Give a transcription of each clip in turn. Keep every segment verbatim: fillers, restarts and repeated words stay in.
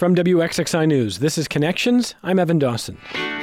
From W X X I News, this is Connections. I'm Evan Dawson.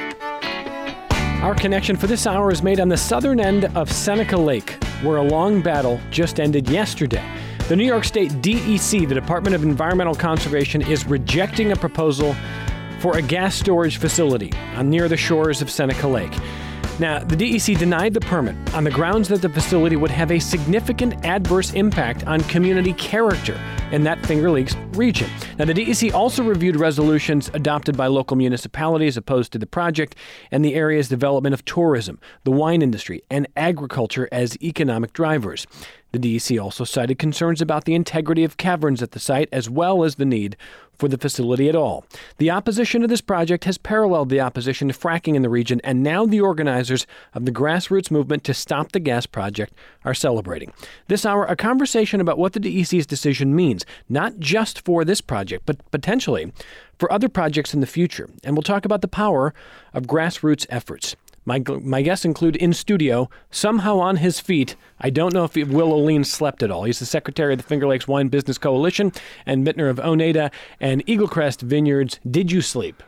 Our connection for this hour is made on the southern end of Seneca Lake, where a long battle just ended yesterday. The New York State D E C, the Department of Environmental Conservation, is rejecting a proposal for a gas storage facility on near the shores of Seneca Lake. Now, the D E C denied the permit on the grounds that the facility would have a significant adverse impact on community character in that Finger Lakes region. Now, the D E C also reviewed resolutions adopted by local municipalities opposed to the project and the area's development of tourism, the wine industry, and agriculture as economic drivers. The D E C also cited concerns about the integrity of caverns at the site, as well as the need for the facility at all. The opposition to this project has paralleled the opposition to fracking in the region, and now the organizers of the grassroots movement to stop the gas project are celebrating. This hour, a conversation about what the D E C's decision means, not just for this project, but potentially for other projects in the future. And we'll talk about the power of grassroots efforts. My my guests include in studio, somehow on his feet. I don't know if Will O'Lean slept at all. He's the secretary of the Finger Lakes Wine Business Coalition and vintner of Oneida and Eaglecrest Vineyards. Did you sleep?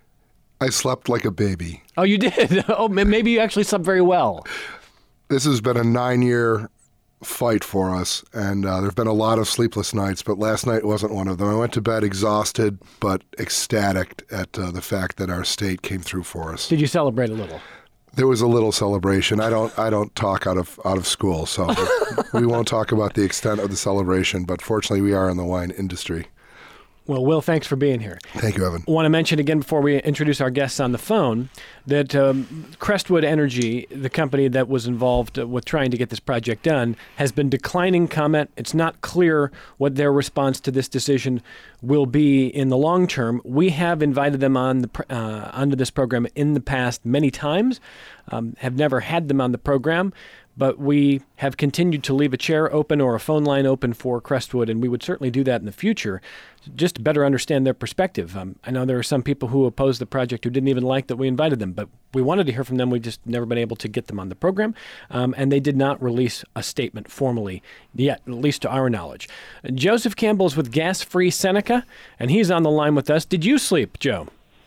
I slept like a baby. Oh, you did? Oh, maybe you actually slept very well. This has been a nine-year fight for us, and uh, there have been a lot of sleepless nights, but last night wasn't one of them. I went to bed exhausted but ecstatic at uh, the fact that our state came through for us. Did you celebrate a little? There was a little celebration. I don't I don't talk out of out of school, so we won't talk about the extent of the celebration, but fortunately we are in the wine industry. Well, Will, thanks for being here. Thank you, Evan. I want to mention again before we introduce our guests on the phone that um, Crestwood Energy, the company that was involved with trying to get this project done, has been declining comment. It's not clear what their response to this decision will be in the long term. We have invited them on the uh, onto this program in the past many times, um, have never had them on the program, but we have continued to leave a chair open or a phone line open for Crestwood, and we would certainly do that in the future just to better understand their perspective. Um, I know there are some people who opposed the project who didn't even like that we invited them, but we wanted to hear from them. We've just never been able to get them on the program, um, and they did not release a statement formally yet, at least to our knowledge. Joseph Campbell is with Gas Free Seneca, and he's on the line with us. Did you sleep, Joe?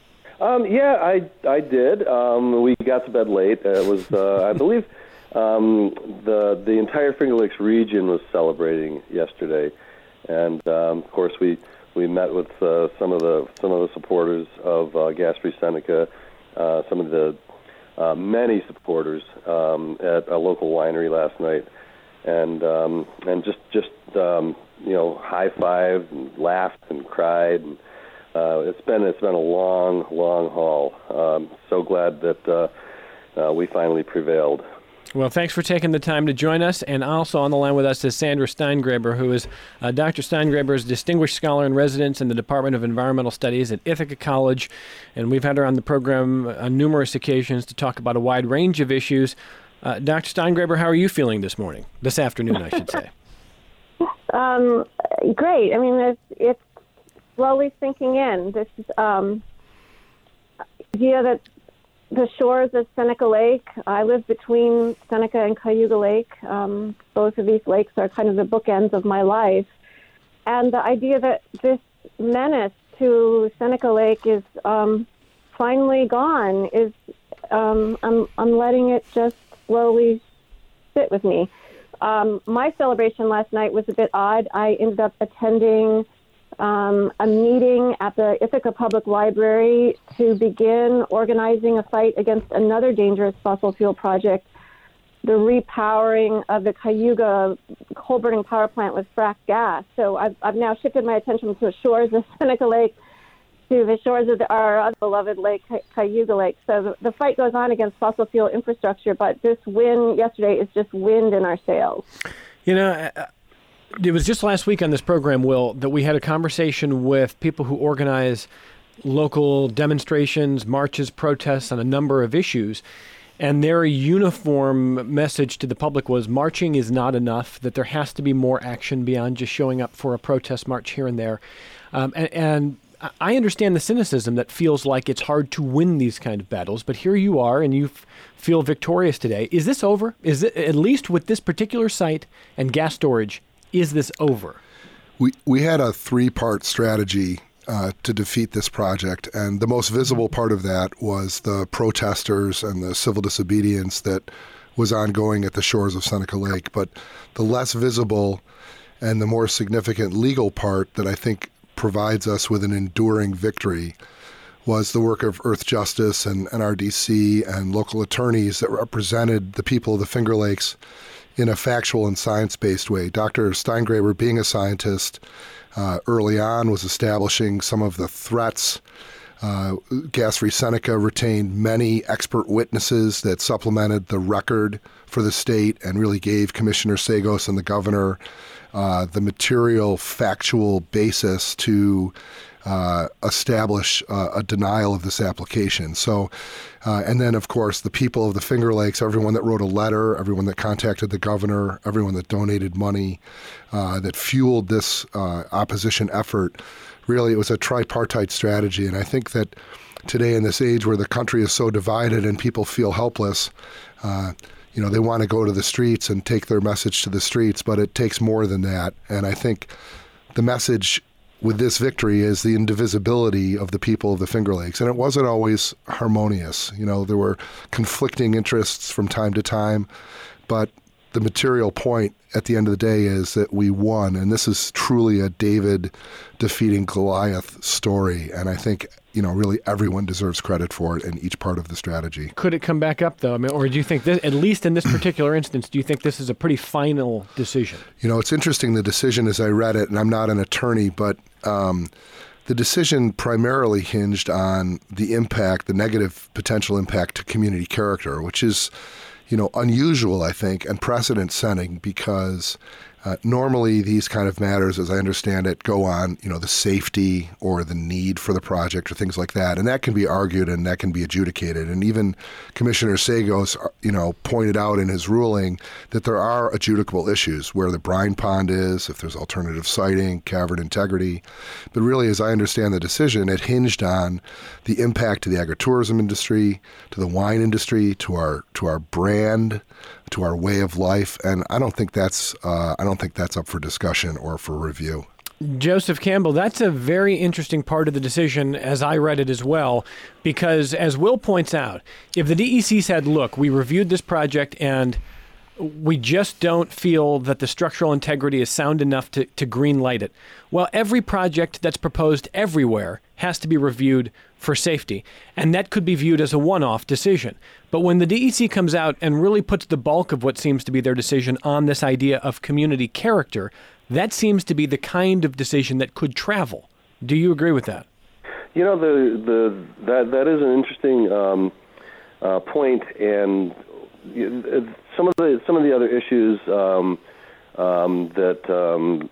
Um, yeah, I I did. Um, we got to bed late. It was, uh, I believe, um, the the entire Finger Lakes region was celebrating yesterday, and um, of course we. We met with uh, some of the some of the supporters of uh, Gas Free Seneca, uh, some of the uh, many supporters um, at a local winery last night, and um, and just just um, you know high-fived and laughed and cried. And, uh, it's been it's been a long long haul. Um, so glad that uh, uh, we finally prevailed. Well, thanks for taking the time to join us. And also on the line with us is Sandra Steingraber, who is uh, Doctor Steingraber is a distinguished scholar in residence in the Department of Environmental Studies at Ithaca College. And we've had her on the program on numerous occasions to talk about a wide range of issues. Uh, Doctor Steingraber, how are you feeling this morning? This afternoon, I should say. um, great. I mean, it's, it's slowly sinking in. This um, idea that the shores of Seneca Lake. I live between Seneca and Cayuga Lake. Um, both of these lakes are kind of the bookends of my life. And the idea that this menace to Seneca Lake is um, finally gone is, um, I'm, I'm letting it just slowly sit with me. Um, my celebration last night was a bit odd. I ended up attending Um, a meeting at the Ithaca Public Library to begin organizing a fight against another dangerous fossil fuel project, the repowering of the Cayuga coal-burning power plant with fracked gas. So I've, I've now shifted my attention to the shores of Seneca Lake, to the shores of the, our other beloved lake, Cayuga Lake. So the, the fight goes on against fossil fuel infrastructure, but this win yesterday is just wind in our sails. You know, I, It was just last week on this program, Will, that we had a conversation with people who organize local demonstrations, marches, protests on a number of issues. And their uniform message to the public was marching is not enough, that there has to be more action beyond just showing up for a protest march here and there. Um, and, and I understand the cynicism that feels like it's hard to win these kind of battles, but here you are and you f- feel victorious today. Is this over? Is it, at least with this particular site and gas storage, is this over? We we had a three-part strategy uh, to defeat this project. And the most visible part of that was the protesters and the civil disobedience that was ongoing at the shores of Seneca Lake. But the less visible and the more significant legal part that I think provides us with an enduring victory was the work of Earth Justice and N R D C and local attorneys that represented the people of the Finger Lakes in a factual and science-based way. Doctor Steingraber, being a scientist, uh, early on was establishing some of the threats. Uh, Gas Free Seneca retained many expert witnesses that supplemented the record for the state and really gave Commissioner Sagos and the governor uh, the material, factual basis to uh, establish uh, a denial of this application. So, uh, and then, of course, the people of the Finger Lakes, everyone that wrote a letter, everyone that contacted the governor, everyone that donated money, uh, that fueled this uh, opposition effort. Really, it was a tripartite strategy. And I think that today in this age where the country is so divided and people feel helpless, uh, you know, they want to go to the streets and take their message to the streets, but it takes more than that. And I think the message with this victory is the indivisibility of the people of the Finger Lakes. And it wasn't always harmonious. You know, there were conflicting interests from time to time, but the material point at the end of the day is that we won, and this is truly a David defeating Goliath story. And I think, you know, really everyone deserves credit for it in each part of the strategy. Could it come back up, though? I mean, or do you think, this, at least in this particular instance, do you think this is a pretty final decision? You know, it's interesting, the decision as I read it, and I'm not an attorney, but um, the decision primarily hinged on the impact, the negative potential impact to community character, which is, you know, unusual, I think, and precedent-setting because uh, normally these kind of matters, as I understand it, go on, you know, the safety or the need for the project or things like that. And that can be argued and that can be adjudicated. And even Commissioner Sagos, you know, pointed out in his ruling that there are adjudicable issues where the brine pond is, if there's alternative siting, cavern integrity. But really, as I understand the decision, it hinged on the impact to the agritourism industry, to the wine industry, to our to our brand, to our way of life, and I don't think that's uh, I don't think that's up for discussion or for review. Joseph Campbell, that's a very interesting part of the decision, as I read it as well, because as Will points out, if the D E C said, "Look, we reviewed this project and we just don't feel that the structural integrity is sound enough to, to green light it," well, every project that's proposed everywhere has to be reviewed for safety, and that could be viewed as a one-off decision. But when the D E C comes out and really puts the bulk of what seems to be their decision on this idea of community character, that seems to be the kind of decision that could travel. Do you agree with that? You know, the the that that is an interesting um, uh, point, and some of the some of the other issues um, um, that um,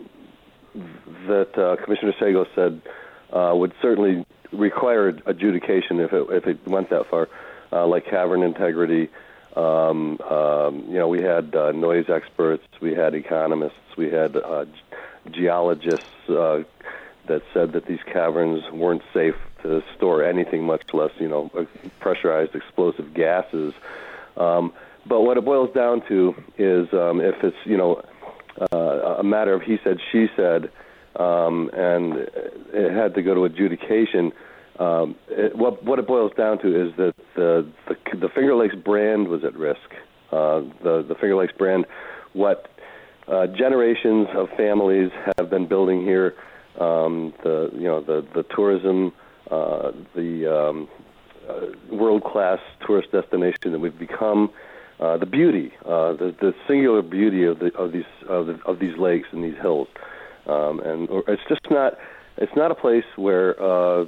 that uh, Commissioner Sagos said uh, would certainly require adjudication if it if it went that far, uh, like cavern integrity. Um, um, you know, we had uh, noise experts, we had economists, we had uh, geologists uh, that said that these caverns weren't safe to store anything, much less, you know, pressurized explosive gases. Um, but what it boils down to is um, if it's, you know, uh, a matter of he said, she said, um, and it had to go to adjudication. Um, it, what, what it boils down to is that the, the, the Finger Lakes brand was at risk. Uh, the, the Finger Lakes brand, what uh, generations of families have been building here, um, the you know the the tourism, uh, the um, uh, world-class tourist destination that we've become, uh, the beauty, uh, the, the singular beauty of the of these of, the, of these lakes and these hills, um, and it's just not. It's not a place where uh,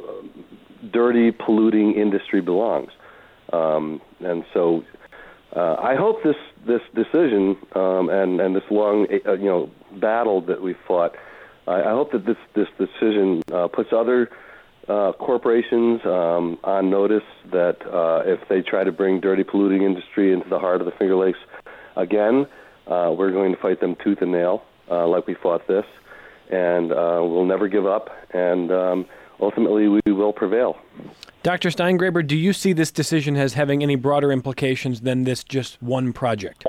dirty, polluting industry belongs, um, and so uh, I hope this this decision um, and and this long uh, you know battle that we fought. I, I hope that this this decision uh, puts other uh, corporations um, on notice that uh, if they try to bring dirty, polluting industry into the heart of the Finger Lakes again, uh, we're going to fight them tooth and nail, uh, like we fought this. And uh, we'll never give up, and um, ultimately we will prevail. Doctor Steingraber, do you see this decision as having any broader implications than this just one project?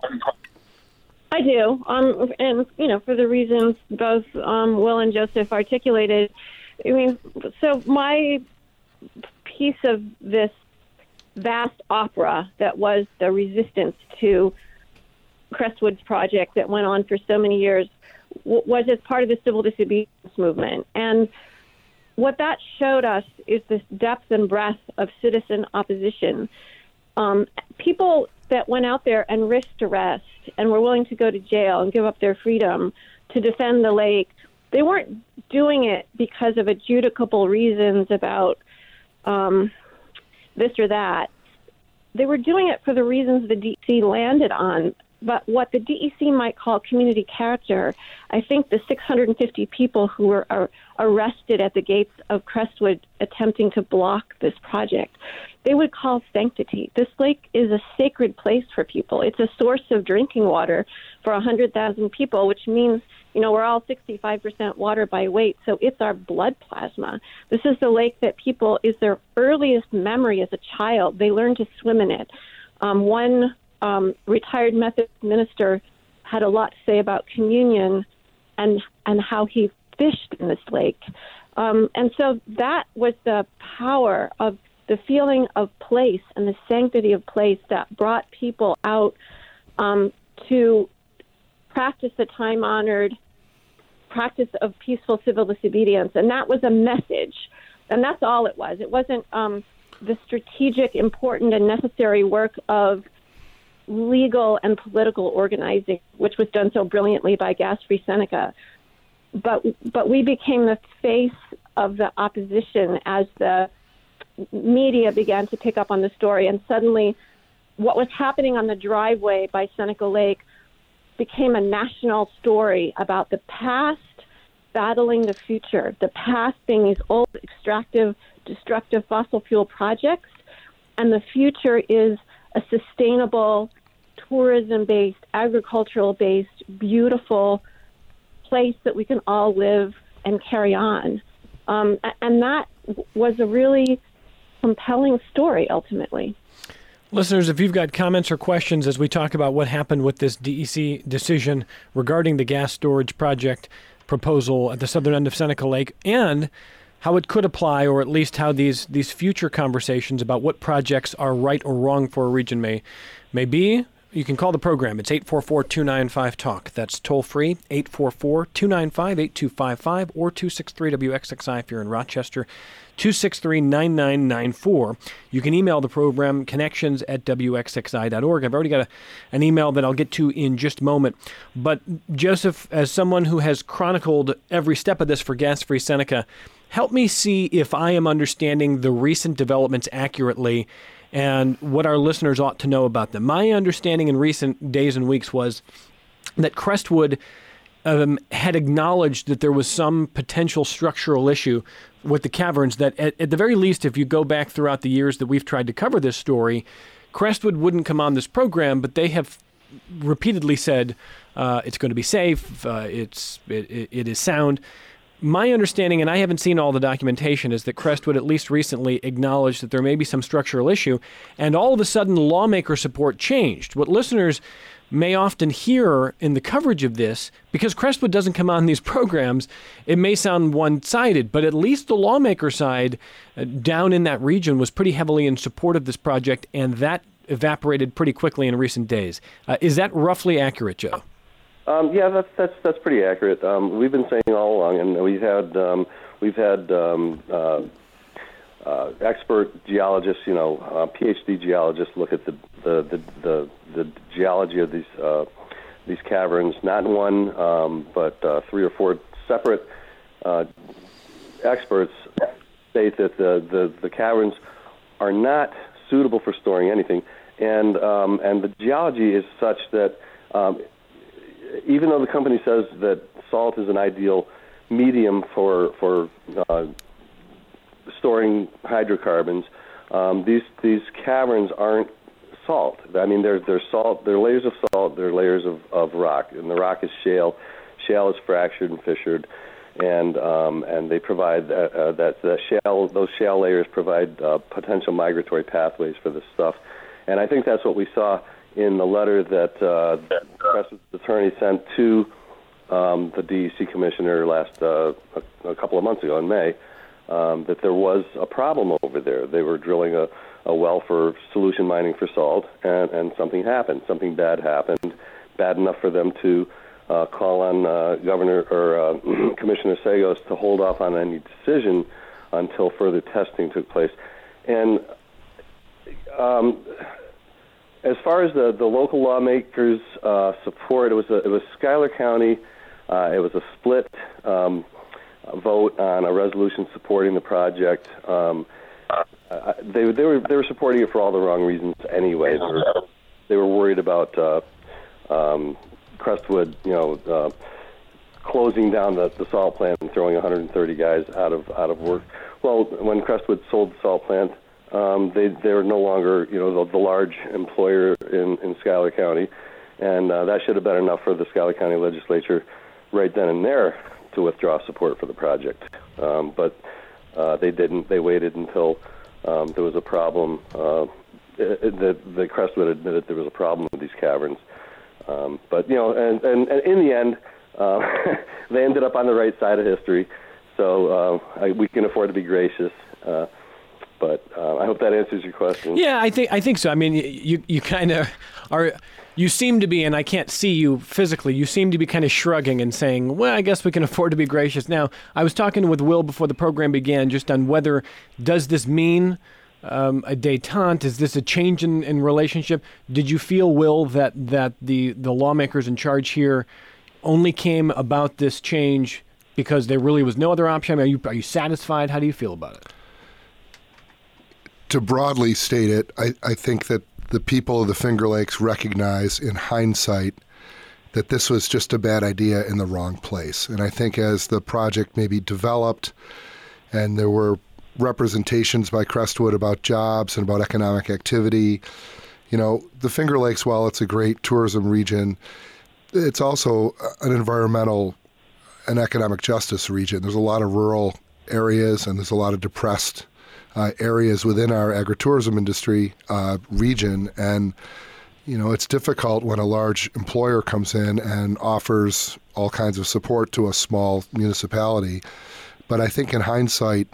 I do, um, and you know, for the reasons both um, Will and Joseph articulated, I mean, so my piece of this vast opera that was the resistance to Crestwood's project that went on for so many years w- was as part of the civil disobedience movement. And what that showed us is this depth and breadth of citizen opposition. Um, people that went out there and risked arrest and were willing to go to jail and give up their freedom to defend the lake, they weren't doing it because of adjudicable reasons about um, this or that. They were doing it for the reasons the D E C landed on. But what the D E C might call community character, I think the six hundred fifty people who were are arrested at the gates of Crestwood attempting to block this project, they would call sanctity. This lake is a sacred place for people. It's a source of drinking water for one hundred thousand people, which means, you know, we're all sixty-five percent water by weight, so it's our blood plasma. This is the lake that people, is their earliest memory as a child. They learn to swim in it. Um, one um, retired Methodist minister had a lot to say about communion and and how he fished in this lake. Um, and so that was the power of the feeling of place and the sanctity of place that brought people out um, to practice the time-honored practice of peaceful civil disobedience. And that was a message. And that's all it was. It wasn't um, the strategic, important, and necessary work of legal and political organizing, which was done so brilliantly by Gas Free Seneca. But but we became the face of the opposition as the media began to pick up on the story. And suddenly what was happening on the driveway by Seneca Lake became a national story about the past battling the future, the past being these old extractive, destructive fossil fuel projects, and the future is a sustainable, tourism-based, agricultural-based, beautiful place that we can all live and carry on. Um, and that was a really compelling story, ultimately. Listeners, if you've got comments or questions as we talk about what happened with this D E C decision regarding the gas storage project proposal at the southern end of Seneca Lake and how it could apply, or at least how these these future conversations about what projects are right or wrong for a region may may be, you can call the program. It's eight four four, two nine five, talk. That's toll free, eight four four, two nine five, eight two five five, or two six three W X X I if you're in Rochester, two six three, nine nine nine four. You can email the program, connections at W X X I dot org. I've already got a, an email that I'll get to in just a moment. But Joseph, as someone who has chronicled every step of this for Gas Free Seneca, help me see if I am understanding the recent developments accurately and what our listeners ought to know about them. My understanding in recent days and weeks was that Crestwood um, had acknowledged that there was some potential structural issue with the caverns, that at, at the very least, if you go back throughout the years that we've tried to cover this story, Crestwood wouldn't come on this program, but they have repeatedly said uh, it's going to be safe, uh, it's it, it is sound. My understanding, and I haven't seen all the documentation, is that Crestwood at least recently acknowledged that there may be some structural issue, and all of a sudden lawmaker support changed. What listeners may often hear in the coverage of this, because Crestwood doesn't come on these programs, it may sound one-sided, but at least the lawmaker side uh, down in that region was pretty heavily in support of this project, and that evaporated pretty quickly in recent days. Uh, is that roughly accurate, Joe? Um, yeah, that's that's that's pretty accurate. Um, we've been saying all along, and we've had um, we've had um, uh, uh, expert geologists, you know, uh, PhD geologists, look at the the the, the, the geology of these uh, these caverns. Not one, um, but uh, three or four separate uh, experts state that the, the, the caverns are not suitable for storing anything, and um, and the geology is such that. Um, Even though the company says that salt is an ideal medium for for uh, storing hydrocarbons, um, these these caverns aren't salt. I mean, they're they're salt. They're layers of salt. They're layers of, of rock, and the rock is shale. Shale is fractured and fissured, and um, and they provide uh, uh, that the shale. Those shale layers provide uh, potential migratory pathways for this stuff, and I think that's what we saw in the letter that uh, Crestwood's attorney sent to um, the D E C commissioner last uh, a, a couple of months ago in May. um, that there was a problem over there. They were drilling a, a well for solution mining for salt, and, and something happened. Something bad happened, bad enough for them to uh, call on uh, Governor or uh, Commissioner Sagos to hold off on any decision until further testing took place. And um, as far as the, the local lawmakers' uh, support, it was a, it was Schuyler County. Uh, it was a split um, vote on a resolution supporting the project. Um, uh, they they were they were supporting it for all the wrong reasons anyway. They were, they were worried about uh, um, Crestwood, you know, uh, closing down the, the salt plant and throwing one hundred thirty guys out of out of work. Well, when Crestwood sold the salt plant, um, they they were no longer, you know, the, the large employer in, in Schuyler County, and uh, that should have been enough for the Schuyler County legislature right then and there to withdraw support for the project. Um, but uh, they didn't. They waited until um, there was a problem. Uh, the, the Crestwood admitted there was a problem with these caverns. Um, but, you know, and, and, and in the end, uh, they ended up on the right side of history. So uh, I, we can afford to be gracious. Uh, but uh, I hope that answers your question. Yeah, I think I think so. I mean, you you kind of are. You seem to be, and I can't see you physically, you seem to be kind of shrugging and saying, well, I guess we can afford to be gracious. Now, I was talking with Will before the program began just on whether, does this mean um, a détente? Is this a change in, in relationship? Did you feel, Will, that, that the, the lawmakers in charge here only came about this change because there really was no other option? I mean, are you, are you satisfied? How do you feel about it? To broadly state it, I, I think that the people of the Finger Lakes recognize in hindsight that this was just a bad idea in the wrong place. And I think as the project maybe developed and there were representations by Crestwood about jobs and about economic activity, you know, the Finger Lakes, while it's a great tourism region, it's also an environmental and economic justice region. There's a lot of rural areas and there's a lot of depressed Uh, areas within our agritourism industry uh, region. And, you know, it's difficult when a large employer comes in and offers all kinds of support to a small municipality. But I think in hindsight,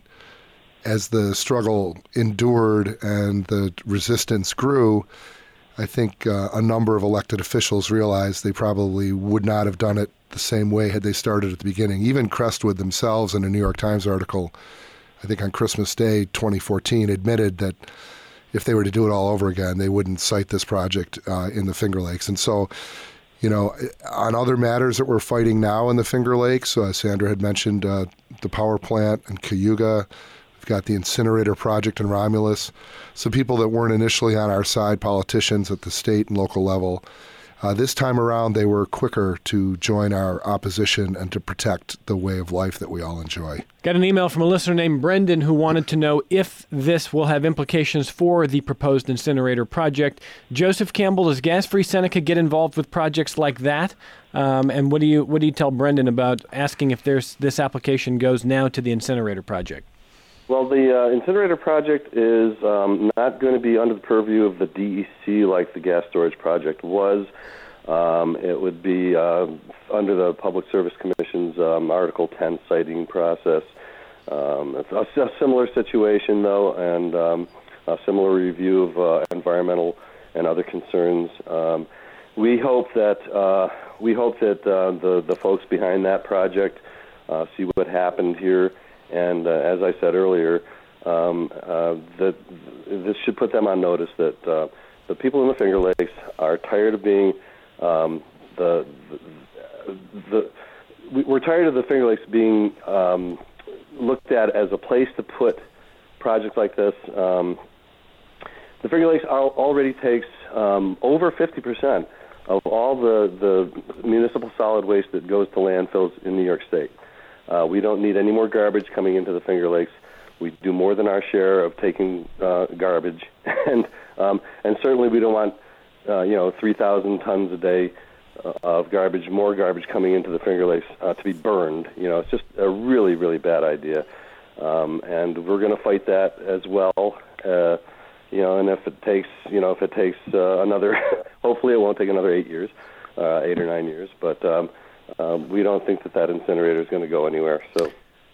as the struggle endured and the resistance grew, I think uh, a number of elected officials realized they probably would not have done it the same way had they started at the beginning. Even Crestwood themselves, in a New York Times article, I think on Christmas Day twenty fourteen, admitted that if they were to do it all over again, they wouldn't cite this project uh, in the Finger Lakes. And so, you know, on other matters that we're fighting now in the Finger Lakes, uh, Sandra had mentioned uh, the power plant in Cayuga. We've got the incinerator project in Romulus. So people that weren't initially on our side, politicians at the state and local level, Uh, this time around, they were quicker to join our opposition and to protect the way of life that we all enjoy. Got an email from a listener named Brendan who wanted to know if this will have implications for the proposed incinerator project. Joseph Campbell, does Gas Free Seneca get involved with projects like that? Um, and what do you what do you tell Brendan about asking if there's this application goes now to the incinerator project? Well, the uh, incinerator project is um, not going to be under the purview of the D E C like the gas storage project was. Um, it would be uh, under the Public Service Commission's um, Article ten siting process. Um, it's a, a similar situation, though, and um, a similar review of uh, environmental and other concerns. Um, we hope that uh, we hope that uh, the the folks behind that project uh, see what happened here. And uh, as I said earlier, um, uh, that this should put them on notice that uh, the people in the Finger Lakes are tired of being um, the, the, the we're tired of the Finger Lakes being um, looked at as a place to put projects like this. Um, the Finger Lakes already takes um, over fifty percent of all the, the municipal solid waste that goes to landfills in New York State. Uh, we don't need any more garbage coming into the Finger Lakes. We do more than our share of taking uh, garbage, and um, and certainly we don't want uh, you know three thousand tons a day uh, of garbage, more garbage coming into the Finger Lakes uh, to be burned. You know, it's just a really really bad idea, um, and we're going to fight that as well. Uh, you know, and if it takes you know if it takes uh, another, hopefully it won't take another eight years, uh, eight or nine years, but. Um, Um, we don't think that that incinerator is going to go anywhere. So,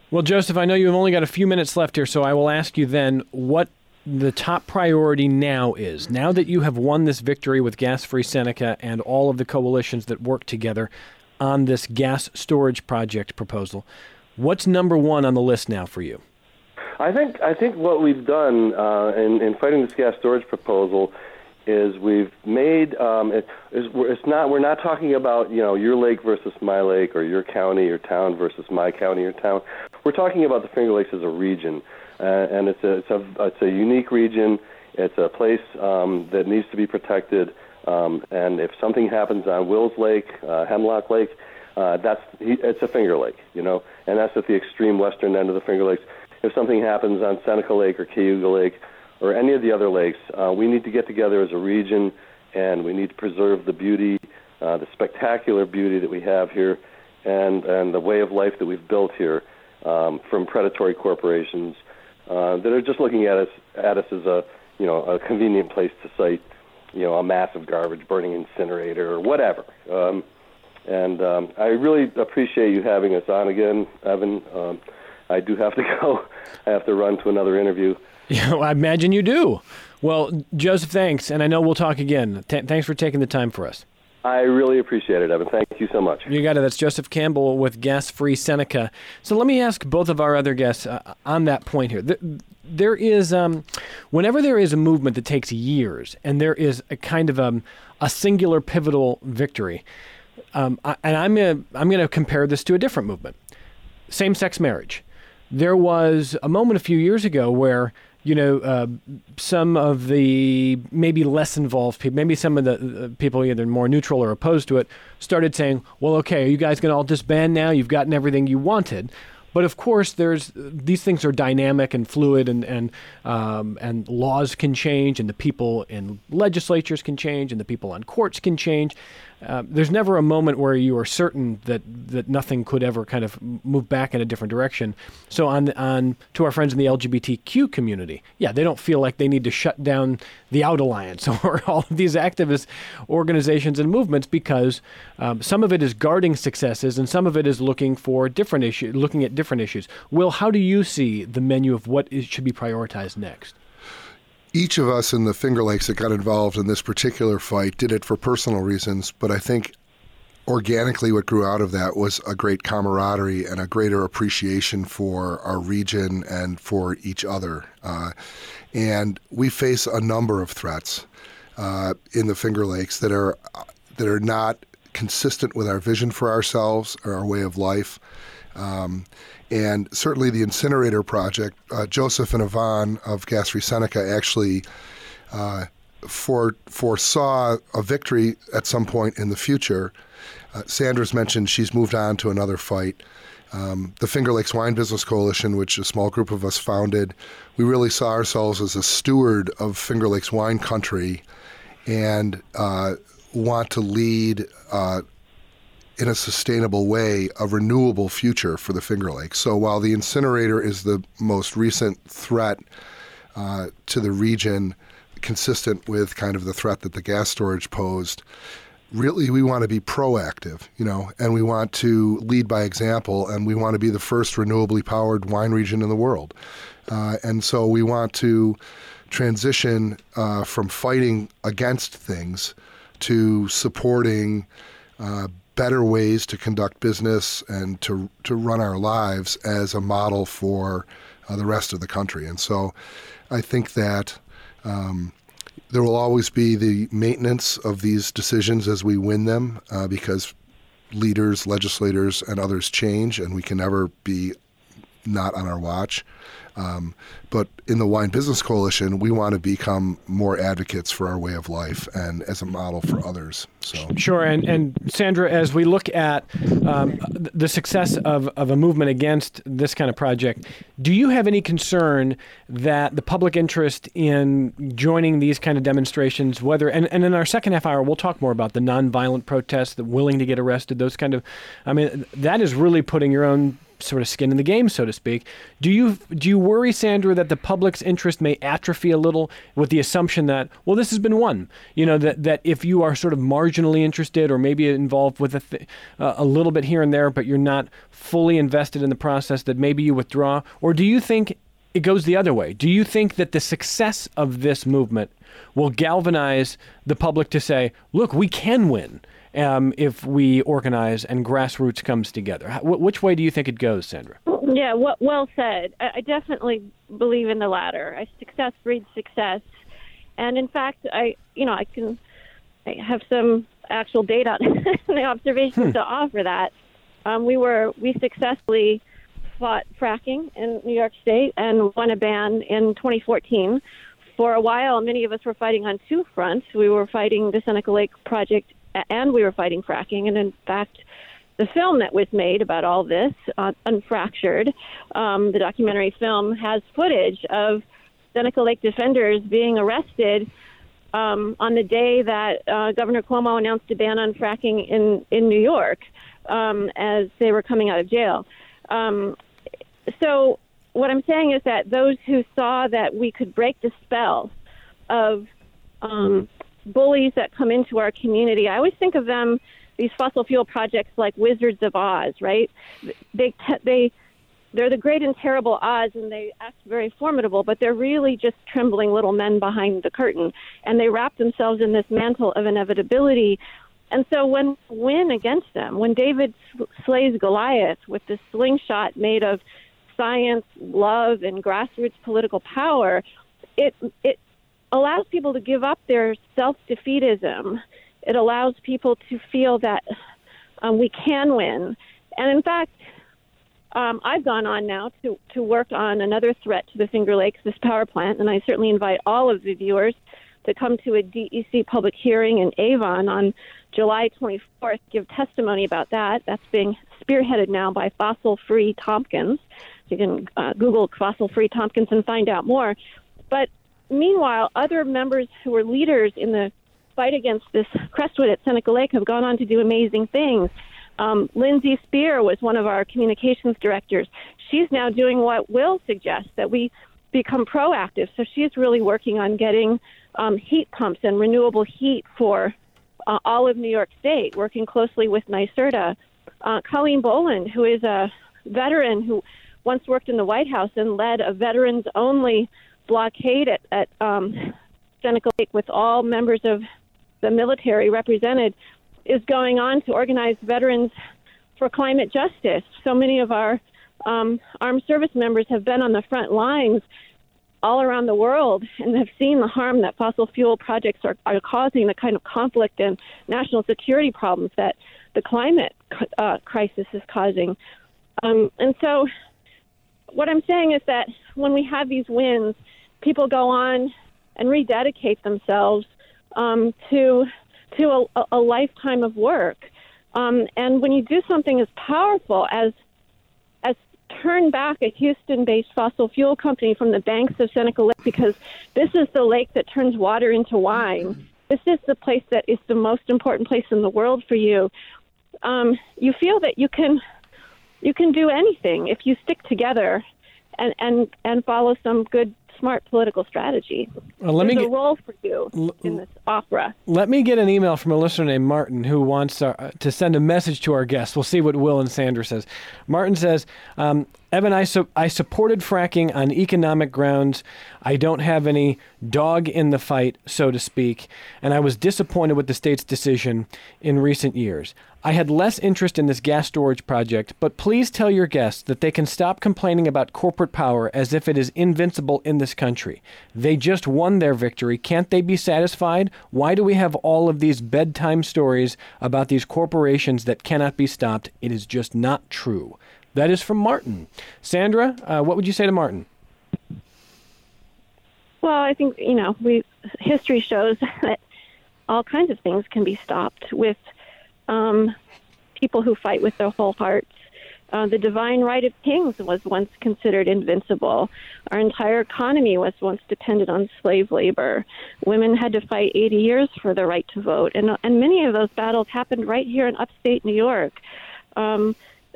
Well, Joseph, I know you've only got a few minutes left here, so I will ask you then what the top priority now is. Now that you have won this victory with Gas Free Seneca and all of the coalitions that work together on this gas storage project proposal, what's number one on the list now for you? I think I think what we've done uh, in, in fighting this gas storage proposal is we've made um, it, it's not we're not talking about you know your lake versus my lake or your county or town versus my county or town. We're talking about the Finger Lakes as a region, uh, and it's a it's a it's a unique region. It's a place um, that needs to be protected. Um, and if something happens on Wills Lake, uh, Hemlock Lake, uh, that's it's a Finger Lake, you know, and that's at the extreme western end of the Finger Lakes. If something happens on Seneca Lake or Cayuga Lake or any of the other lakes, uh, we need to get together as a region, and we need to preserve the beauty, uh, the spectacular beauty that we have here, and, and the way of life that we've built here um, from predatory corporations uh, that are just looking at us at us as a you know a convenient place to site you know a massive garbage burning incinerator or whatever. Um, and um, I really appreciate you having us on again, Evan. Um, I do have to go. I have to run to another interview. Yeah, well, I imagine you do. Well, Joseph, thanks, and I know we'll talk again. T- thanks for taking the time for us. I really appreciate it, Evan. Thank you so much. You got it. That's Joseph Campbell with Gas Free Seneca. So let me ask both of our other guests uh, on that point here. There is, um, whenever there is a movement that takes years, and there is a kind of um, a singular pivotal victory, um, I, and I'm gonna I'm gonna compare this to a different movement, same-sex marriage. There was a moment a few years ago where, you know, uh, some of the maybe less involved people, maybe some of the uh, people either more neutral or opposed to it, started saying, well, okay, are you guys going to all disband now? You've gotten everything you wanted. But of course, there's these things are dynamic and fluid, and and um, and laws can change, and the people in legislatures can change, and the people on courts can change. Uh, there's never a moment where you are certain that, that nothing could ever kind of move back in a different direction. So on on to our friends in the L G B T Q community, yeah, they don't feel like they need to shut down the Out Alliance or all of these activist organizations and movements, because um, some of it is guarding successes and some of it is looking for different issues, looking at different issues. Will, how do you see the menu of what is, should be prioritized next? Each of us in the Finger Lakes that got involved in this particular fight did it for personal reasons, but I think organically what grew out of that was a great camaraderie and a greater appreciation for our region and for each other. Uh, and we face a number of threats uh, in the Finger Lakes that are that are not consistent with our vision for ourselves or our way of life. Um, and certainly the incinerator project, uh, Joseph and Yvonne of Gas Free Seneca actually uh, fore, foresaw a victory at some point in the future. Uh, Sandra's mentioned she's moved on to another fight. Um, the Finger Lakes Wine Business Coalition, which a small group of us founded, we really saw ourselves as a steward of Finger Lakes wine country and uh, want to lead uh, in a sustainable way, a renewable future for the Finger Lakes. So while the incinerator is the most recent threat uh, to the region, consistent with kind of the threat that the gas storage posed, really we want to be proactive, you know, and we want to lead by example, and we want to be the first renewably powered wine region in the world. Uh, and so we want to transition uh, from fighting against things to supporting uh, better ways to conduct business and to to run our lives as a model for uh, the rest of the country. And so I think that um, there will always be the maintenance of these decisions as we win them uh, because leaders, legislators, and others change, and we can never be not on our watch. Um, but in the Wine Business Coalition, we want to become more advocates for our way of life and as a model for others. So sure. And, and Sandra, as we look at um, the success of, of a movement against this kind of project, do you have any concern that the public interest in joining these kind of demonstrations, whether, and, and in our second half hour, we'll talk more about the nonviolent protests, the willing to get arrested, those kind of, I mean, that is really putting your own sort of skin in the game, so to speak. Do you do you worry, Sandra, that the public's interest may atrophy a little with the assumption that, well, this has been won? You know, that, that if you are sort of marginally interested or maybe involved with a, th- uh, a little bit here and there, but you're not fully invested in the process, that maybe you withdraw? Or do you think it goes the other way? Do you think that the success of this movement will galvanize the public to say, look, we can win um, if we organize and grassroots comes together? How, which way do you think it goes, Sandra? Yeah, well, well said. I I definitely believe in the latter. I, success breeds success. And in fact, I, you know, I can I have some actual data and observations hmm. to offer that. Um, we were, we successfully fought fracking in New York State and won a ban in twenty fourteen. For a while, many of us were fighting on two fronts. We were fighting the Seneca Lake project and we were fighting fracking. And in fact, the film that was made about all this, uh, Unfractured, um, the documentary film, has footage of Seneca Lake defenders being arrested um, on the day that uh, Governor Cuomo announced a ban on fracking in, in New York um, as they were coming out of jail. Um, so what I'm saying is that those who saw that we could break the spell of um, bullies that come into our community, I always think of them, these fossil fuel projects, like Wizards of Oz, right? They they they're the great and terrible Oz, and they act very formidable, but they're really just trembling little men behind the curtain, and they wrap themselves in this mantle of inevitability. And so when we win against them, when David slays Goliath with this slingshot made of science, love, and grassroots political power, it it allows people to give up their self-defeatism. It allows people to feel that um, we can win. And in fact, um, I've gone on now to, to work on another threat to the Finger Lakes, this power plant, and I certainly invite all of the viewers to come to a D E C public hearing in Avon on July twenty-fourth, give testimony about that. That's being spearheaded now by Fossil Free Tompkins. You can uh, Google Fossil Free Tompkins and find out more. But meanwhile, other members who are leaders in the fight against this Crestwood at Seneca Lake have gone on to do amazing things. Um, Lindsay Spear was one of our communications directors. She's now doing what Will suggests, that we become proactive. So she's really working on getting um, heat pumps and renewable heat for uh, all of New York State, working closely with NYSERDA. Uh, Colleen Boland, who is a veteran who once worked in the White House and led a veterans-only blockade at, at um, Seneca Lake with all members of the military represented, is going on to organize Veterans for Climate Justice. So many of our um, armed service members have been on the front lines all around the world and have seen the harm that fossil fuel projects are, are causing, the kind of conflict and national security problems that the climate uh, crisis is causing. Um, and so what I'm saying is that when we have these wins, people go on and rededicate themselves um, to to a, a lifetime of work. Um, and when you do something as powerful as as turn back a Houston-based fossil fuel company from the banks of Seneca Lake, because this is the lake that turns water into wine. This is the place that is the most important place in the world for you. Um, you feel that you can you can do anything if you stick together and, and, and follow some good, smart political strategy. Well, let There's me a get, role for you l- in this opera. Let me get an email from a listener named Martin who wants uh, to send a message to our guests. We'll see what Will and Sandra says. Martin says, um, Evan, I, su- I supported fracking on economic grounds. I don't have any dog in the fight, so to speak, and I was disappointed with the state's decision in recent years. I had less interest in this gas storage project, but please tell your guests that they can stop complaining about corporate power as if it is invincible in this country. They just won their victory. Can't they be satisfied? Why do we have all of these bedtime stories about these corporations that cannot be stopped? It is just not true. That is from Martin. Sandra, uh, what would you say to Martin? Well, I think, you know, we history shows that all kinds of things can be stopped with um, people who fight with their whole hearts. Uh, the divine right of kings was once considered invincible. Our entire economy was once dependent on slave labor. Women had to fight eighty years for the right to vote. And, and many of those battles happened right here in upstate New York. Um,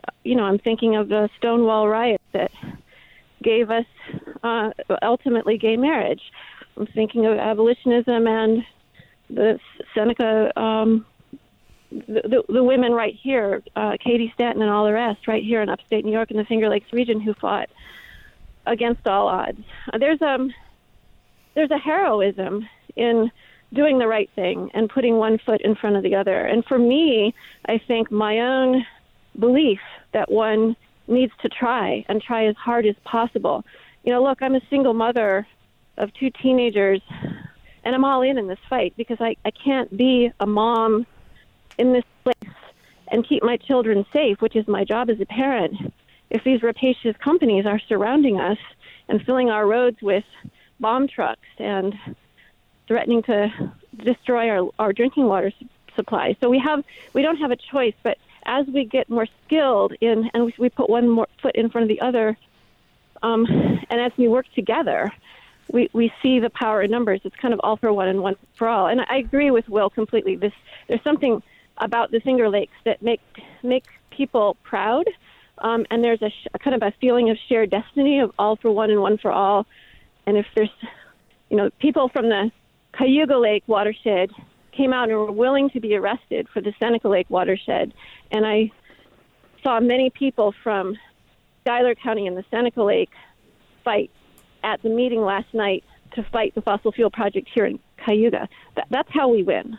you know, I'm thinking of the Stonewall riot that gave us uh, ultimately gay marriage. I'm thinking of abolitionism and the Seneca, um, the, the, the women right here, uh, Katie Stanton and all the rest, right here in upstate New York in the Finger Lakes region, who fought against all odds. Uh, there's um, there's a heroism in doing the right thing and putting one foot in front of the other. And for me, I think my own belief that one needs to try and try as hard as possible. You know, look, I'm a single mother of two teenagers, and I'm all in in this fight because I, I can't be a mom in this place and keep my children safe, which is my job as a parent, if these rapacious companies are surrounding us and filling our roads with bomb trucks and threatening to destroy our, our drinking water su- supply. So we have we don't have a choice, but as we get more skilled in, and we, we put one more foot in front of the other, um, and as we work together, we, we see the power in numbers. It's kind of all for one and one for all. And I agree with Will completely. This there's something about the Finger Lakes that make make people proud, um, and there's a, sh- a kind of a feeling of shared destiny of all for one and one for all. And if there's, you know, people from the Cayuga Lake watershed came out and were willing to be arrested for the Seneca Lake watershed, and I saw many people from Schuyler County and the Seneca Lake fight at the meeting last night to fight the fossil fuel project here in Cayuga. That, that's how we win.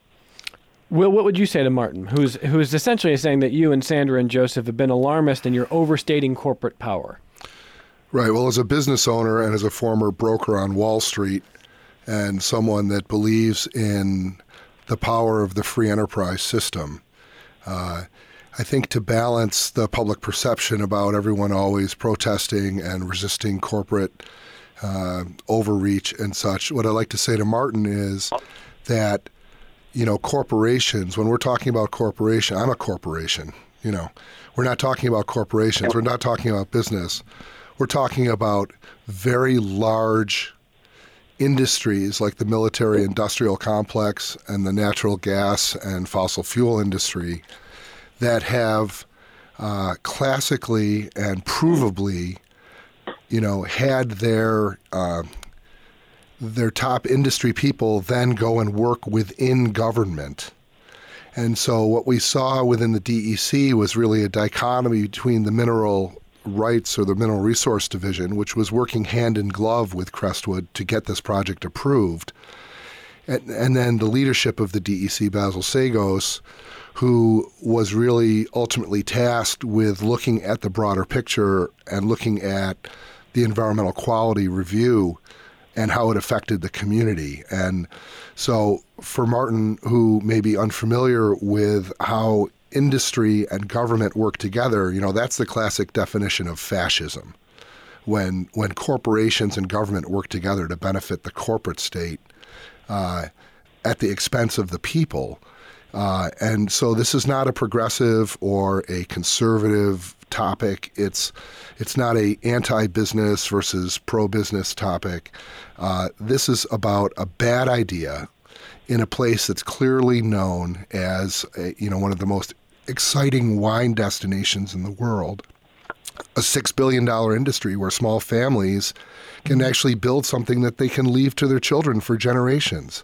Will, what would you say to Martin, who's who's essentially saying that you and Sandra and Joseph have been alarmist and you're overstating corporate power? Right. Well, as a business owner and as a former broker on Wall Street and someone that believes in the power of the free enterprise system, uh, I think to balance the public perception about everyone always protesting and resisting corporate uh, overreach and such, what I'd like to say to Martin is that, you know, corporations, when we're talking about corporation, I'm a corporation, you know, we're not talking about corporations, we're not talking about business. We're talking about very large industries like the military industrial complex and the natural gas and fossil fuel industry that have uh, classically and provably, you know, had their uh, their top industry people then go and work within government. And so what we saw within the D E C was really a dichotomy between the mineral rights or the Mineral Resource Division, which was working hand in glove with Crestwood to get this project approved. And, and then the leadership of the D E C, Basil Sagos, who was really ultimately tasked with looking at the broader picture and looking at the environmental quality review and how it affected the community. And so for Martin, who may be unfamiliar with how industry and government work together, you know, that's the classic definition of fascism. When when corporations and government work together to benefit the corporate state uh, at the expense of the people. Uh, and so this is not a progressive or a conservative topic. It's it's not a anti-business versus pro-business topic. Uh, this is about a bad idea in a place that's clearly known as a, you know, one of the most exciting wine destinations in the world, a six billion dollars industry where small families can actually build something that they can leave to their children for generations.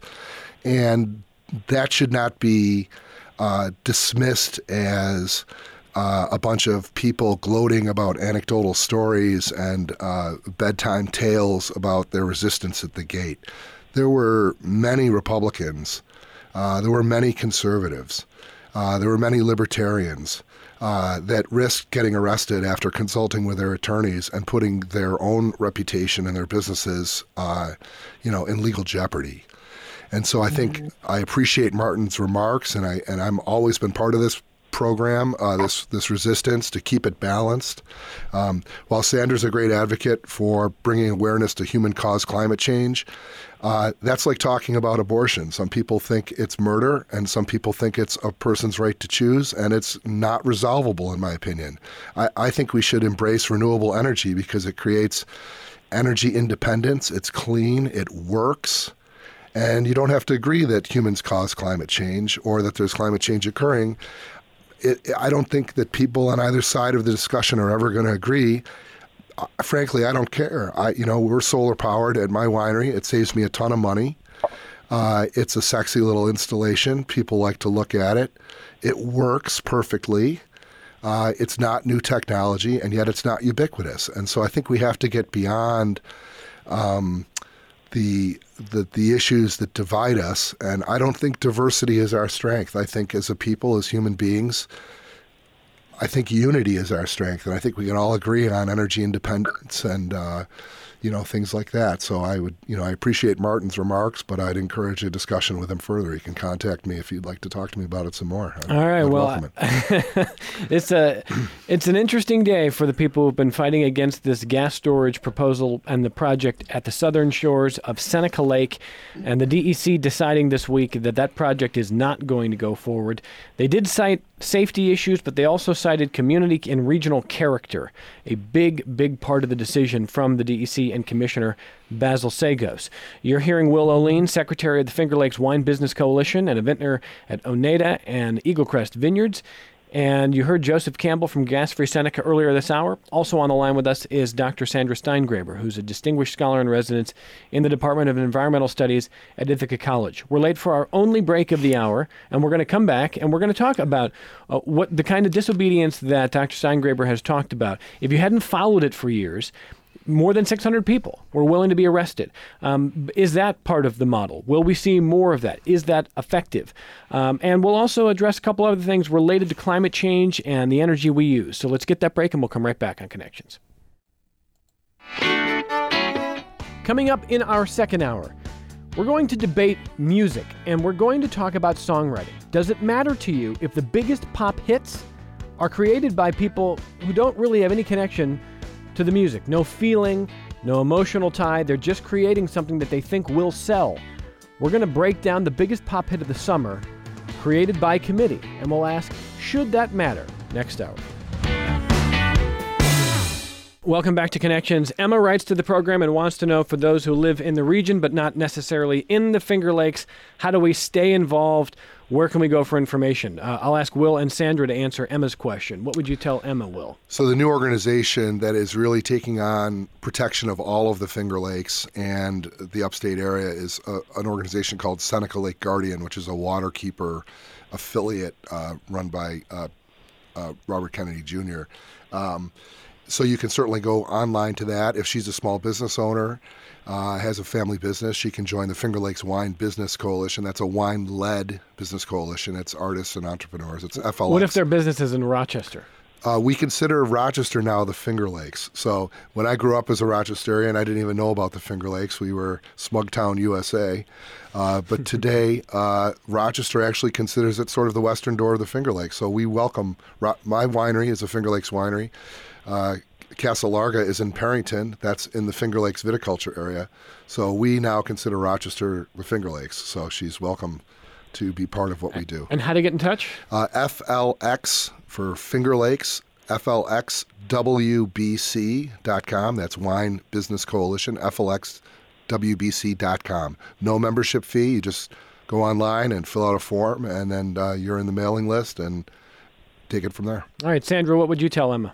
And that should not be uh, dismissed as uh, a bunch of people gloating about anecdotal stories and uh, bedtime tales about their resistance at the gate. There were many Republicans, uh, there were many conservatives, Uh, there were many libertarians uh, that risked getting arrested after consulting with their attorneys and putting their own reputation and their businesses, uh, you know, in legal jeopardy. And so I think mm-hmm. I appreciate Martin's remarks, and I and I'm always been part of this program, uh, this this resistance to keep it balanced. Um, while Sandra's a great advocate for bringing awareness to human-caused climate change, uh, that's like talking about abortion. Some people think it's murder, and some people think it's a person's right to choose, and it's not resolvable, in my opinion. I, I think we should embrace renewable energy because it creates energy independence. It's clean. It works. And you don't have to agree that humans cause climate change or that there's climate change occurring. it, I don't think that people on either side of the discussion are ever going to agree. Uh, frankly, I don't care. I, you know, we're solar powered at my winery. It saves me a ton of money. Uh, it's a sexy little installation. People like to look at it. It works perfectly. Uh, it's not new technology, and yet it's not ubiquitous. And so I think we have to get beyond um, the, the the issues that divide us. And I don't think diversity is our strength. I think as a people, as human beings, I think unity is our strength. And I think we can all agree on energy independence and uh, you know, things like that. So I would, you know, I appreciate Martin's remarks, but I'd encourage a discussion with him further. He can contact me if you'd like to talk to me about it some more. I'd, All right. I'd well, it. it's a, it's an interesting day for the people who've been fighting against this gas storage proposal and the project at the southern shores of Seneca Lake, and the D E C deciding this week that that project is not going to go forward. They did cite safety issues, but they also cited community and regional character, a big, big part of the decision from the D E C and Commissioner Basil Sagos. You're hearing Will O'Lean, Secretary of the Finger Lakes Wine Business Coalition and a vintner at Oneida and Eagle Crest Vineyards. And you heard Joseph Campbell from Gas Free Seneca earlier this hour. Also on the line with us is Doctor Sandra Steingraber, who's a distinguished scholar in residence in the Department of Environmental Studies at Ithaca College. We're late for our only break of the hour, and we're going to come back and we're going to talk about uh, what the kind of disobedience that Doctor Steingraber has talked about. If you hadn't followed it for years, more than six hundred people were willing to be arrested. Um, is that part of the model? Will we see more of that? Is that effective? Um, and we'll also address a couple other things related to climate change and the energy we use. So let's get that break and we'll come right back on Connections. Coming up in our second hour, we're going to debate music and we're going to talk about songwriting. Does it matter to you if the biggest pop hits are created by people who don't really have any connection to the music? No feeling, no emotional tie. They're just creating something that they think will sell. We're going to break down the biggest pop hit of the summer created by committee, and we'll ask, should that matter? Next hour. Welcome back to Connections. Emma writes to the program and wants to know, for those who live in the region but not necessarily in the Finger Lakes, how do we stay involved? Where can we go for information? Uh, I'll ask Will and Sandra to answer Emma's question. What would you tell Emma, Will? So the new organization that is really taking on protection of all of the Finger Lakes and the upstate area is a, an organization called Seneca Lake Guardian, which is a waterkeeper affiliate uh, run by uh, uh, Robert Kennedy Junior Um, so you can certainly go online to that. If she's a small business owner, uh, has a family business, she can join the Finger Lakes Wine Business Coalition. That's a wine-led business coalition. It's artists and entrepreneurs. It's F L X. What if their business is in Rochester? Uh, we consider Rochester now the Finger Lakes. So when I grew up as a Rochesterian, I didn't even know about the Finger Lakes. We were Smugtown, U S A. Uh, but today, uh, Rochester actually considers it sort of the western door of the Finger Lakes. So we welcome, Ro- my winery is a Finger Lakes winery. Uh, Casa Larga is in Perrington. That's in the Finger Lakes viticulture area. So we now consider Rochester the Finger Lakes. So she's welcome to be part of what we do. And how to get in touch? Uh, F L X for Finger Lakes, F L X W B C dot com. That's Wine Business Coalition, F L X W B C dot com. No membership fee. You just go online and fill out a form, and then uh, you're in the mailing list and take it from there. All right, Sandra, what would you tell Emma?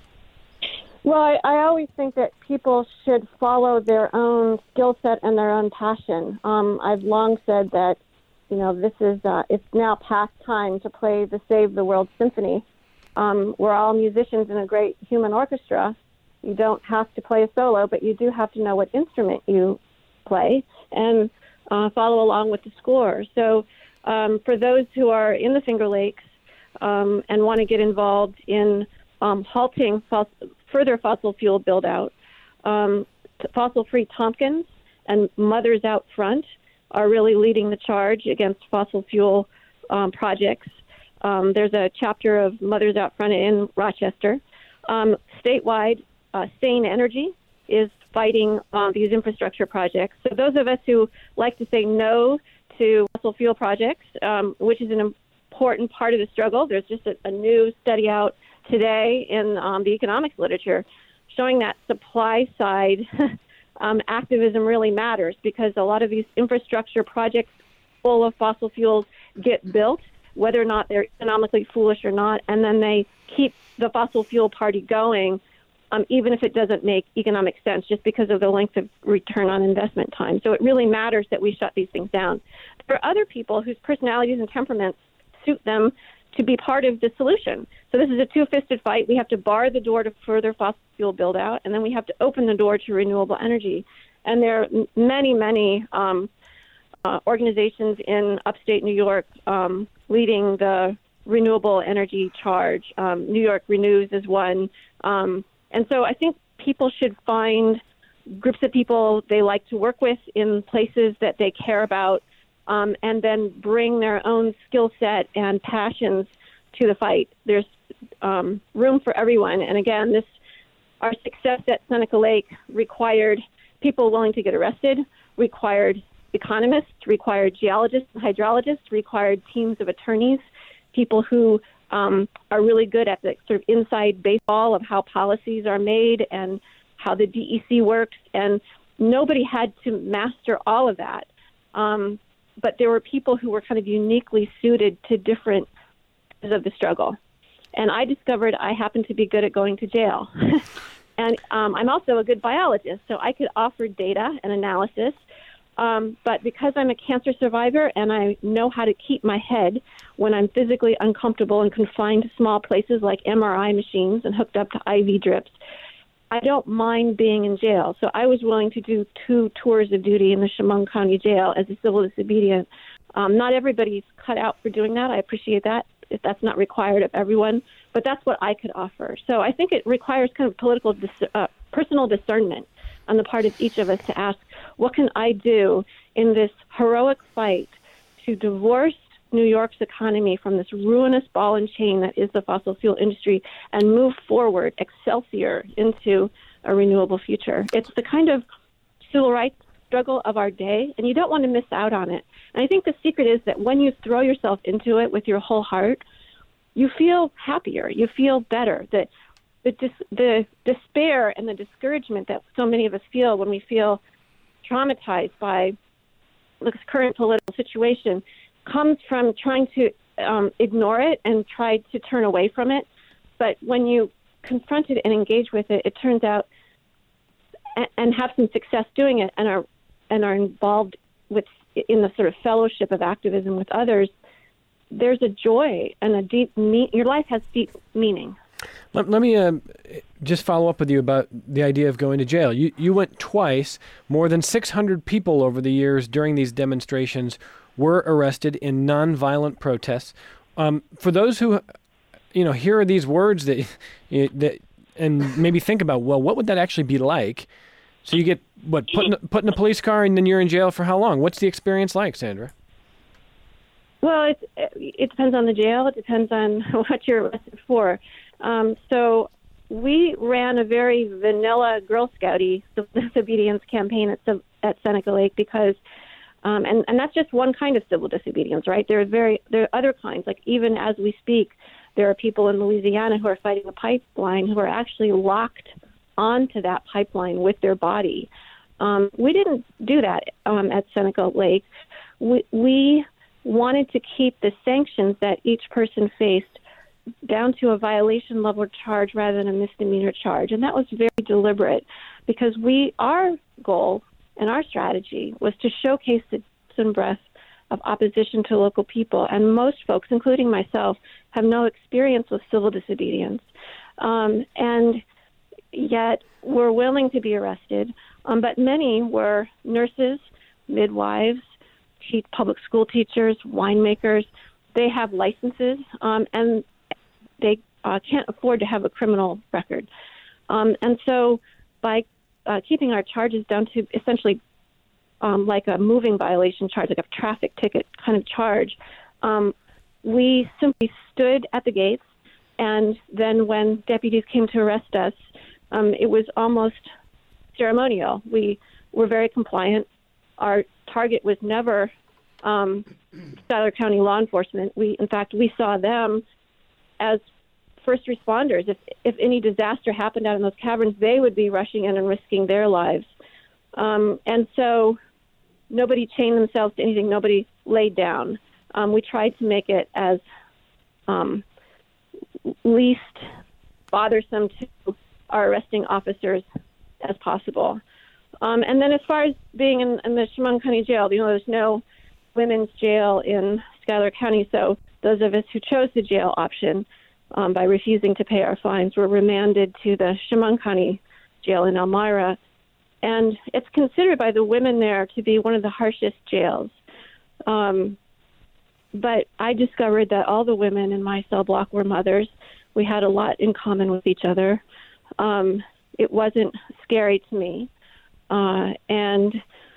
Well, I, I always think that people should follow their own skill set and their own passion. Um, I've long said that, you know, this is, uh, it's now past time to play the Save the World Symphony. Um, we're all musicians in a great human orchestra. You don't have to play a solo, but you do have to know what instrument you play and uh, follow along with the score. So um, for those who are in the Finger Lakes um, and want to get involved in um, halting fos- further fossil fuel build-out, um, Fossil-Free Tompkins and Mothers Out Front are really leading the charge against fossil fuel um, projects. Um, there's a chapter of Mothers Out Front in Rochester. Um, statewide, uh, Sane Energy is fighting uh, these infrastructure projects. So those of us who like to say no to fossil fuel projects, um, which is an important part of the struggle, there's just a, a new study out today in um, the economics literature showing that supply side um, activism really matters, because a lot of these infrastructure projects full of fossil fuels get built, whether or not they're economically foolish or not, and then they keep the fossil fuel party going, um, even if it doesn't make economic sense, just because of the length of return on investment time. So it really matters that we shut these things down. There are other people whose personalities and temperaments suit them to be part of the solution. So this is a two-fisted fight. We have to bar the door to further fossil fuel build-out, and then we have to open the door to renewable energy. And there are many, many um, uh, organizations in upstate New York um, leading the renewable energy charge. Um, New York Renews is one. Um, and so I think people should find groups of people they like to work with in places that they care about, um, and then bring their own skill set and passions to the fight. There's um, room for everyone. And again, this our success at Seneca Lake required people willing to get arrested, required economists, required geologists and hydrologists, required teams of attorneys, people who um, are really good at the sort of inside baseball of how policies are made and how the D E C works. And nobody had to master all of that. Um, but there were people who were kind of uniquely suited to different of the struggle. And I discovered I happened to be good at going to jail. And um, I'm also a good biologist, so I could offer data and analysis. Um, but because I'm a cancer survivor and I know how to keep my head when I'm physically uncomfortable and confined to small places like M R I machines and hooked up to I V drips, I don't mind being in jail. So I was willing to do two tours of duty in the Chemung County Jail as a civil disobedient. Um, not everybody's cut out for doing that. I appreciate that. If that's not required of everyone, but that's what I could offer. So I think it requires kind of political, dis- uh, personal discernment on the part of each of us to ask, what can I do in this heroic fight to divorce New York's economy from this ruinous ball and chain that is the fossil fuel industry and move forward, excelsior, into a renewable future? It's the kind of civil rights struggle of our day, and you don't want to miss out on it. And I think the secret is that when you throw yourself into it with your whole heart, you feel happier, you feel better. That the, dis- the despair and the discouragement that so many of us feel when we feel traumatized by this current political situation comes from trying to um, ignore it and try to turn away from it. But when you confront it and engage with it, it turns out and, and have some success doing it and are and are involved with in the sort of fellowship of activism with others, there's a joy and a deep me- your life has deep meaning. Let, let me uh, just follow up with you about the idea of going to jail. You you went twice. More than six hundred people over the years during these demonstrations were arrested in nonviolent protests. Um, for those who, you know, hear these words that that and maybe think about, well, what would that actually be like? So you get, what, put in, put in a police car and then you're in jail for how long? What's the experience like, Sandra? Well, it, it depends on the jail. It depends on what you're arrested for. Um, so we ran a very vanilla Girl Scouty civil disobedience campaign at, at Seneca Lake because, um, and, and that's just one kind of civil disobedience, right? There are very there are other kinds. Like even as we speak, there are people in Louisiana who are fighting a pipeline who are actually locked onto that pipeline with their body. Um, we didn't do that um, at Seneca Lake. We, we wanted to keep the sanctions that each person faced down to a violation level charge rather than a misdemeanor charge. And that was very deliberate because we, our goal and our strategy was to showcase the depth and breadth of opposition to local people. And most folks, including myself, have no experience with civil disobedience. Um, and yet were willing to be arrested. Um, but many were nurses, midwives, te- public school teachers, winemakers. They have licenses, um, and they uh, can't afford to have a criminal record. Um, and so by uh, keeping our charges down to essentially um, like a moving violation charge, like a traffic ticket kind of charge, um, we simply stood at the gates, and then when deputies came to arrest us, um, it was almost ceremonial. We were very compliant. Our target was never um, Schuyler County law enforcement. We, in fact, we saw them as first responders. If if any disaster happened out in those caverns, they would be rushing in and risking their lives. Um, and so nobody chained themselves to anything. Nobody laid down. um, we tried to make it as um, least bothersome to our arresting officers as possible. Um, and then as far as being in, in the Chemung County Jail, you know, there's no women's jail in Schuyler County, so those of us who chose the jail option um, by refusing to pay our fines were remanded to the Chemung County Jail in Elmira. And it's considered by the women there to be one of the harshest jails. Um, but I discovered that all the women in my cell block were mothers. We had a lot in common with each other. Um, it wasn't scary to me. Uh, and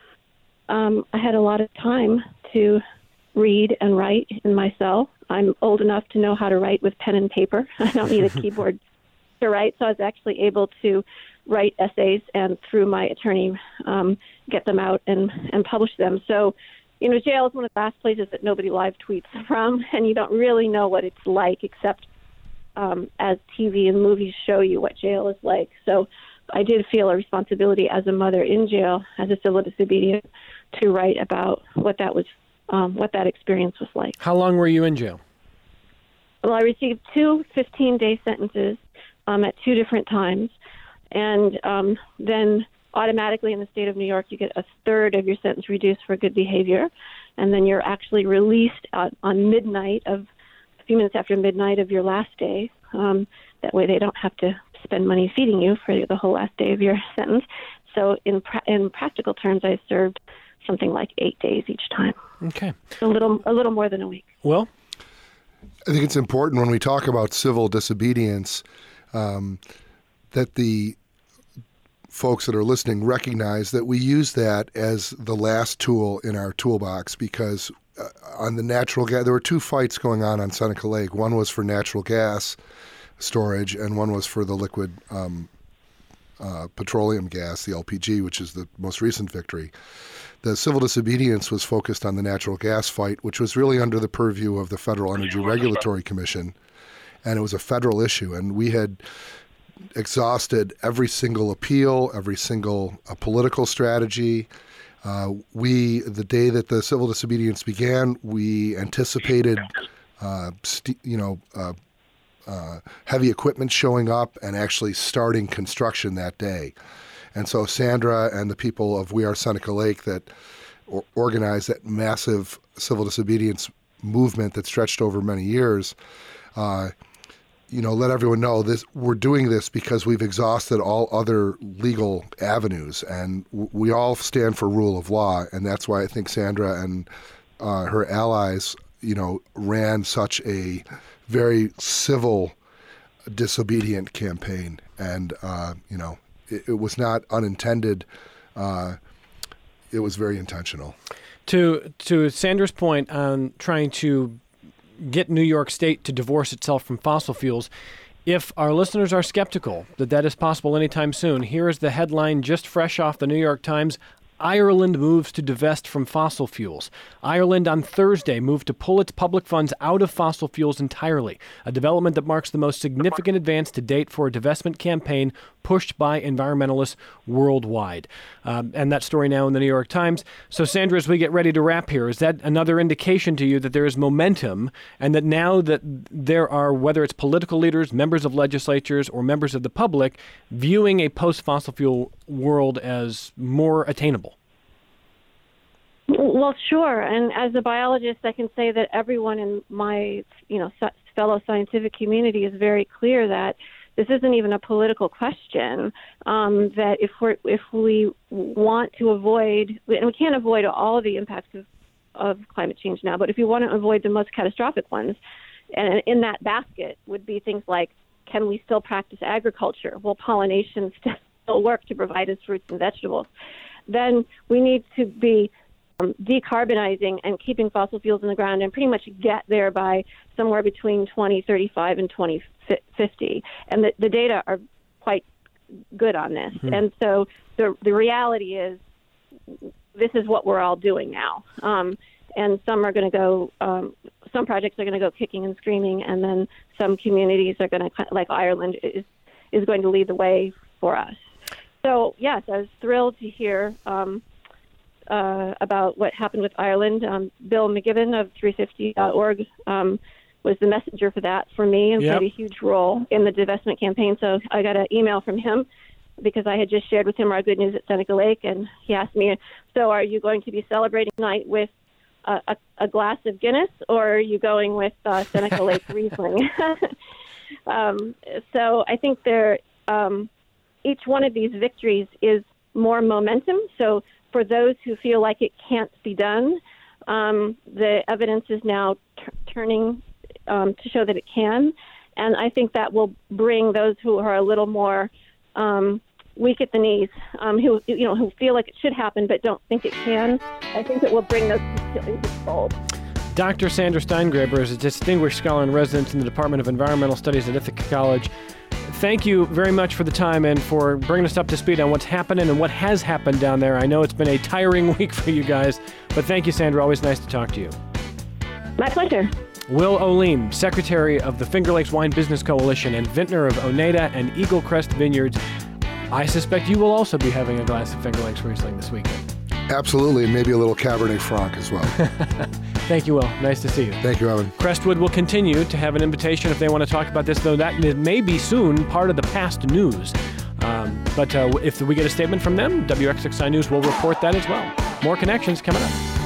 um, I had a lot of time to read and write in my cell. I'm old enough to know how to write with pen and paper. I don't need a keyboard to write, so I was actually able to write essays and, through my attorney, um, get them out and, and publish them. So, you know, jail is one of the last places that nobody live tweets from, and you don't really know what it's like except um, as T V and movies show you what jail is like. So I did feel a responsibility as a mother in jail, as a civil disobedient, to write about what that was, um, what that experience was like. How long were you in jail? Well, I received two fifteen-day sentences um, at two different times, and um, then automatically in the state of New York, you get a third of your sentence reduced for good behavior, and then you're actually released on, on midnight of a few minutes after midnight of your last day. Um, that way, they don't have to spend money feeding you for the whole last day of your sentence. So in pra- in practical terms, I served something like eight days each time. Okay. A little a little more than a week. Well, I think it's important when we talk about civil disobedience um, that the folks that are listening recognize that we use that as the last tool in our toolbox, because uh, on the natural gas, there were two fights going on on Seneca Lake. One was for natural gas storage, and one was for the liquid um, uh, petroleum gas, the L P G, which is the most recent victory. The civil disobedience was focused on the natural gas fight, which was really under the purview of the Federal Energy Regulatory Commission, and it was a federal issue. And we had exhausted every single appeal, every single uh, political strategy. Uh, we, the day that the civil disobedience began, we anticipated, uh, st- you know, uh, uh, heavy equipment showing up and actually starting construction that day. And so Sandra and the people of We Are Seneca Lake that or- organized that massive civil disobedience movement that stretched over many years, uh, you know, let everyone know this. We're doing this because we've exhausted all other legal avenues, and w- we all stand for rule of law, and that's why I think Sandra and uh, her allies, you know, ran such a very civil, disobedient campaign, and uh, you know, it, it was not unintended. Uh, it was very intentional. To to Sandra's point on trying to get New York State to divorce itself from fossil fuels, if our listeners are skeptical that that is possible anytime soon, here is the headline just fresh off the New York Times. Ireland moves to divest from fossil fuels. Ireland on Thursday moved to pull its public funds out of fossil fuels entirely, a development that marks the most significant advance to date for a divestment campaign pushed by environmentalists worldwide. Um, and that story now in the New York Times. So, Sandra, as we get ready to wrap here, is that another indication to you that there is momentum and that now that there are, whether it's political leaders, members of legislatures, or members of the public, viewing a post-fossil fuel world as more attainable? Well, sure. And as a biologist, I can say that everyone in my, you know, fellow scientific community is very clear that this isn't even a political question. Um, that if we if we want to avoid, and we can't avoid all of the impacts of, of climate change now, but if we want to avoid the most catastrophic ones, and in that basket would be things like, can we still practice agriculture? Will pollination still work to provide us fruits and vegetables? Then we need to be Um, decarbonizing and keeping fossil fuels in the ground and pretty much get there by somewhere between twenty thirty-five and twenty fifty. And the, the data are quite good on this. Mm-hmm. And so the the reality is this is what we're all doing now. Um, and some are going to go, um, some projects are going to go kicking and screaming, and then some communities are going to, like Ireland, is, is going to lead the way for us. So, yes, I was thrilled to hear um, uh, about what happened with Ireland. Um, Bill McGibbon of three fifty dot org um, was the messenger for that for me and yep. played a huge role in the divestment campaign. So I got an email from him because I had just shared with him our good news at Seneca Lake, and he asked me, so are you going to be celebrating tonight with a, a, a glass of Guinness, or are you going with uh, Seneca Lake Riesling? um, so I think there, um, each one of these victories is more momentum. So for those who feel like it can't be done, um, the evidence is now t- turning um, to show that it can. And I think that will bring those who are a little more um, weak at the knees, um, who you know who feel like it should happen but don't think it can. I think it will bring those into the fold. Doctor Sandra Steingraber is a distinguished scholar and resident in the Department of Environmental Studies at Ithaca College. Thank you very much for the time and for bringing us up to speed on what's happening and what has happened down there. I know it's been a tiring week for you guys, but thank you, Sandra. Always nice to talk to you. My pleasure. Will Olim, Secretary of the Finger Lakes Wine Business Coalition and vintner of Oneida and Eagle Crest Vineyards. I suspect you will also be having a glass of Finger Lakes Riesling this weekend. Absolutely, and maybe a little Cabernet Franc as well. Thank you, Will. Nice to see you. Thank you, Evan. Crestwood will continue to have an invitation if they want to talk about this, though that may be soon part of the past news. Um, but uh, if we get a statement from them, W X X I News will report that as well. More connections coming up.